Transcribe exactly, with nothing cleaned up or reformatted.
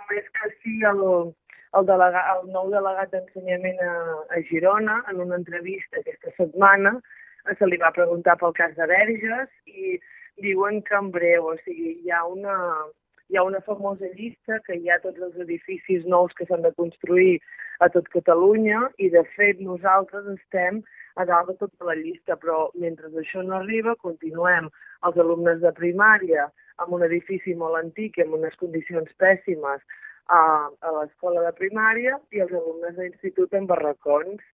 només que sí el, el, delega, el nou delegat d'ensenyament a, a Girona, en una entrevista aquesta setmana, se li va preguntar pel cas de Verges i diuen que en breu, o sigui, hi ha una, hi ha una famosa llista que hi ha tots els edificis nous que s'han de construir a tot Catalunya i, de fet, nosaltres estem a dalt de tota la llista, però mentre això no arriba, continuem els alumnes de primària amb un edifici molt antic i amb unes condicions pèssimes a, a l'escola de primària i els alumnes d'institut en barracons.